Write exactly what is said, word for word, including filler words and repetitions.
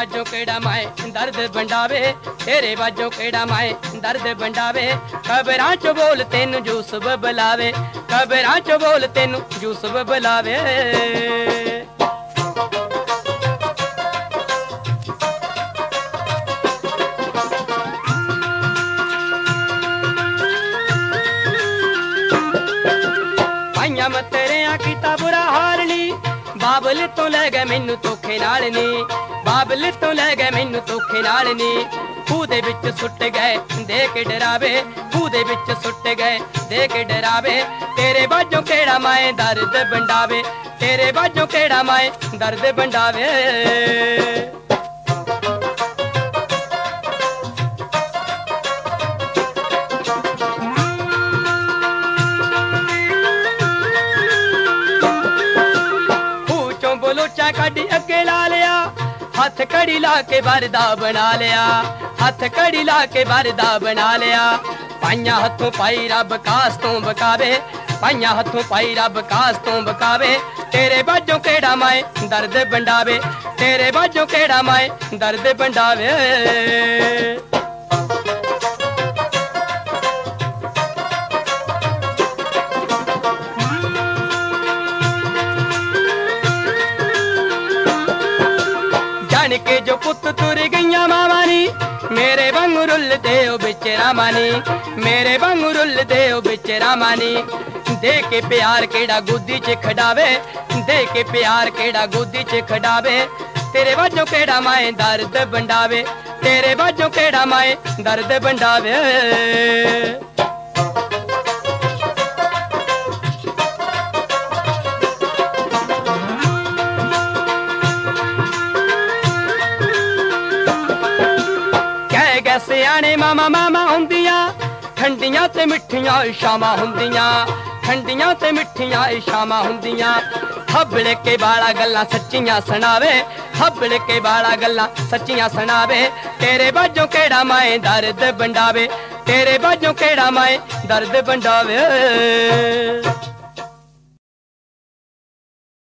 बाजों केड़ा माए दर्द बंडावे, तेरे बाजों केड़ा माए दर्द बंडावे। कबरां चो बोल तेनू जूस बबलावे, कबरां चो बोल तेनू जूस बबलावे। पाइयां मैं तेरेयां कीता बुरा हाल नी, बाबल तो लै गए मैनू धोखे नाल नी, बाबल तो लै गए मैनू धोखे नाल नी। खूह दे विच सुट गए दे के डरावे, खूह दे विच सुट गए दे के डरावे। तेरे बाजों केड़ा माए दर्द बंडावे, तेरे बाजों केड़ा माए दर्द बंडावे। बलोचा कड़ी अगे ला लिया, हथ कड़ी ला के बरदा बना लिया, हथ कड़ी ला के बरदा बना लिया। पाइयां हथों पाई रब कास तो बकावे, पाइयां हथों पाई रब कास तो बकावे। तेरे बाजों केड़ा माए दर्द बंडावे, तेरे बाजों केड़ा माए दर्द बंडावे। के जो पुत तुर गईया मावानी, मेरे वांगू रुल दे ओ बिच रामानी, मेरे वांगू रुल दे ओ बिच रामानी। दे के प्यार केड़ा गोदी च खडावे, दे के प्यार केड़ा गोदी च खडावे। तेरे बाजों केड़ा माए दर्द बंडावे, तेरे बाजों केड़ा माए दर्द बंडावे। सियाने मामा मामा हुंदियां, ठंडियां ते मिठियां शामां हुंदियां, ठंडियां ते मिठियां शामां हुंदियां। हबड़ के बाला गल्लां सच्चियां सुनावे, हबड़ के बाला गल्लां सच्चियां सुनावे। तेरे बाजों केड़ा माए दर्द बंडावे, तेरे बाजों केड़ा माए दर्द बंडावे।